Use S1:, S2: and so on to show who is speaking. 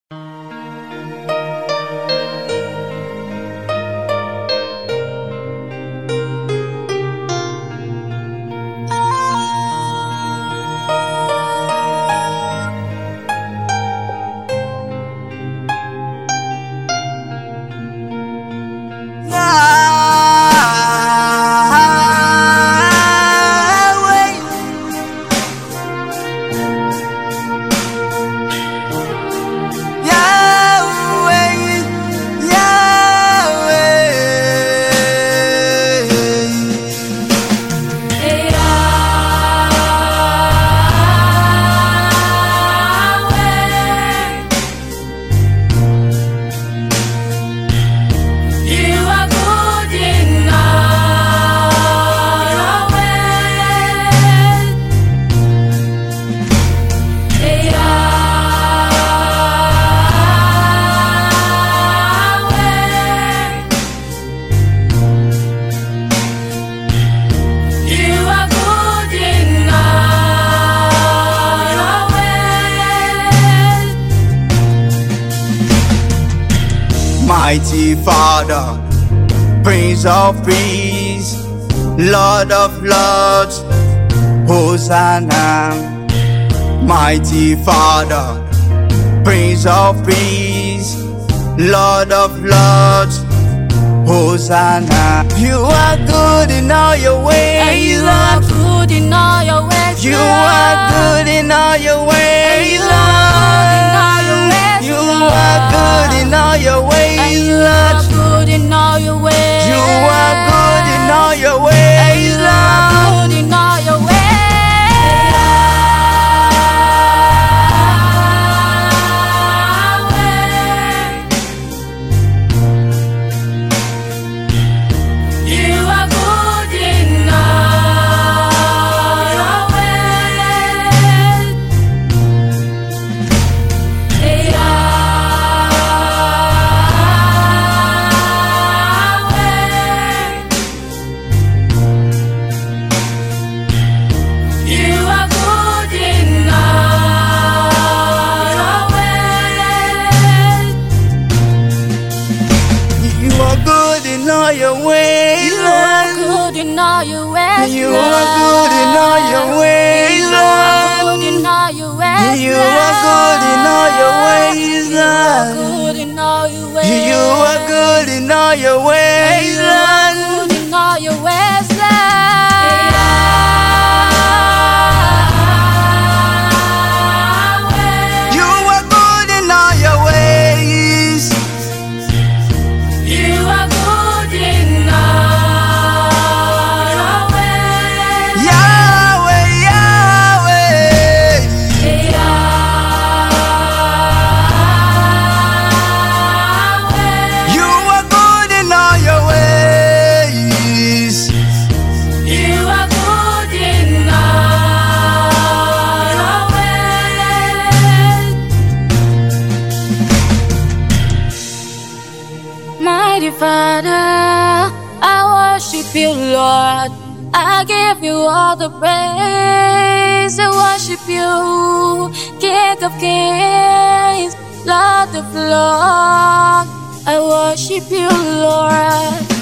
S1: Mighty Father, Prince of Peace, Lord of Lords, Hosanna. Mighty Father, Prince of Peace, Lord of Lords, Hosanna. You are good in all your ways,
S2: and you are good in all your ways.
S1: You are good in all your ways,
S2: You are good in all your ways.
S1: You are good in all your ways,
S2: You are good in all your ways.
S1: You are good in all your ways,
S2: You are good in all your ways. You are good in all your ways. You are good in all your ways.
S1: You are good in all your ways,
S2: You are good in all your ways.
S1: You are good in all your ways,
S2: You are good in all your ways.
S1: You are good in all your ways,
S2: Good in all your ways.
S1: You are good in all your ways,
S2: You are good in all your ways.
S1: You are good in all your ways.
S2: You are good in all your ways.
S1: Yahweh, Yahweh. You are good in all your ways.
S2: You are good in all your ways. Mighty Father, I worship you, Lord. I give you all the praise. I worship you, King of Kings, Lord of Lords. I worship you, Lord.